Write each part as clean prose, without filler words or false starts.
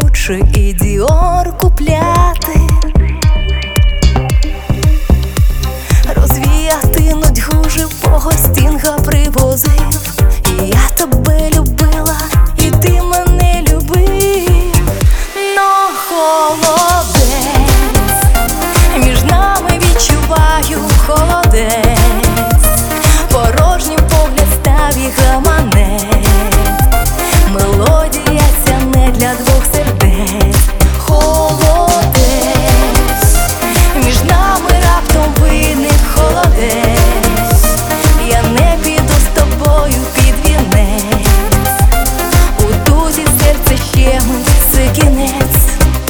Гуччі і Діор купляти, розвіяти нудьгу живого стінга привозив. І я тебе любила, і ти мене любив. Но холодець, між нами відчуваю холодець, порожнім погляд став і гаманець. Мелодія ця не для двох сердець. Холодець, між нами раптом виник холодець. Я не піду з тобою під вінець, у дузі серце щемить, це кінець.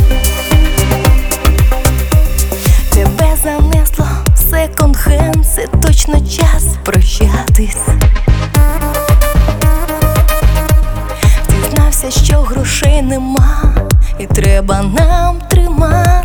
Тебе занесло в секонд-хенд, це точно час прощатись. Дізнався, що грошей нема, і треба нам тримати.